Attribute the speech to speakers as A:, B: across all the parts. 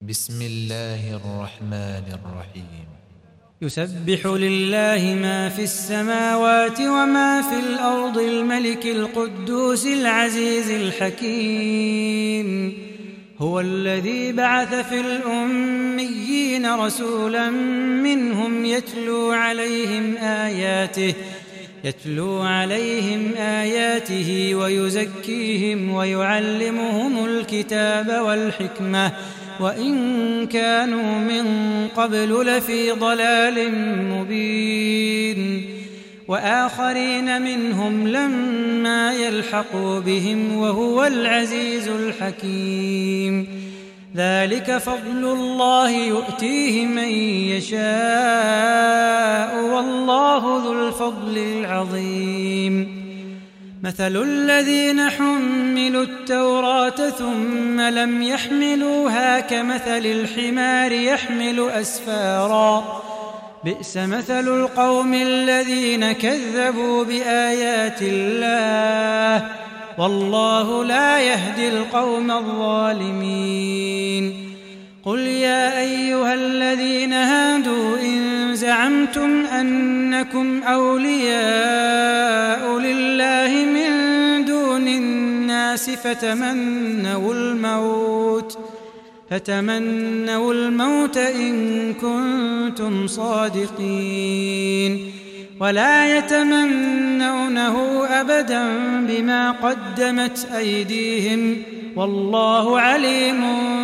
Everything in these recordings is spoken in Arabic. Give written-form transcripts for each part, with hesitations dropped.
A: بسم الله الرحمن الرحيم.
B: يسبح لله ما في السماوات وما في الأرض الملك القدوس العزيز الحكيم. هو الذي بعث في الأميين رسولا منهم يتلو عليهم آياته ويزكيهم ويعلمهم الكتاب والحكمة وإن كانوا من قبل لفي ضلال مبين. وآخرين منهم لما يلحقوا بهم وهو العزيز الحكيم. ذلك فضل الله يؤتيه من يشاء والله ذو الفضل العظيم. مثل الذين حملوا التوراة ثم لم يحملوها كمثل الحمار يحمل أسفارا بئس مثل القوم الذين كذبوا بآيات الله والله لا يهدي القوم الظالمين. قل يا أيها الذين هادوا إن زعمتم أنكم أولياء لله من دون الناس فتمنوا الموت إن كنتم صادقين ولا يتمنونه أبدا بما قدمت أيديهم والله عليم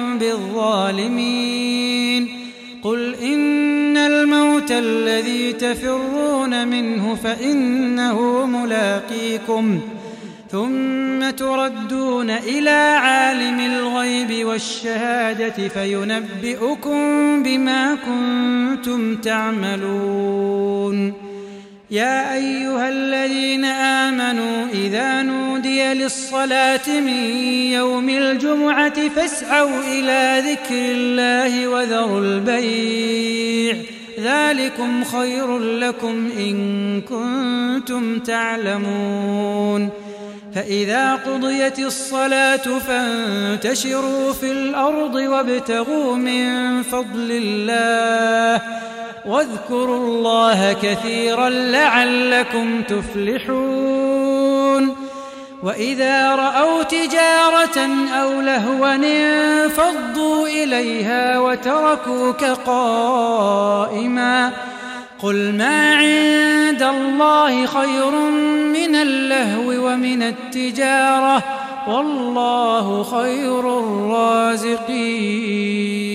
B: بالظالمين. قل إن الموت الذي تفرون منه فإنه ملاقيكم ثم تردون إلى عالم الغيب والشهادة فينبئكم بما كنتم تعملون. يا أيها الذين آمنوا إذا نودي للصلاة من يوم الجمعة فاسعوا إلى ذكر الله وذروا البيع ذلكم خير لكم إن كنتم تعلمون. فإذا قضيت الصلاة فانتشروا في الأرض وابتغوا من فضل الله واذكروا الله كثيرا لعلكم تفلحون. وإذا رأوا تجارة أو لهوا انفضوا إليها وتركوك قائما قل ما عند الله خير من اللهو ومن التجارة والله خير الرازقين.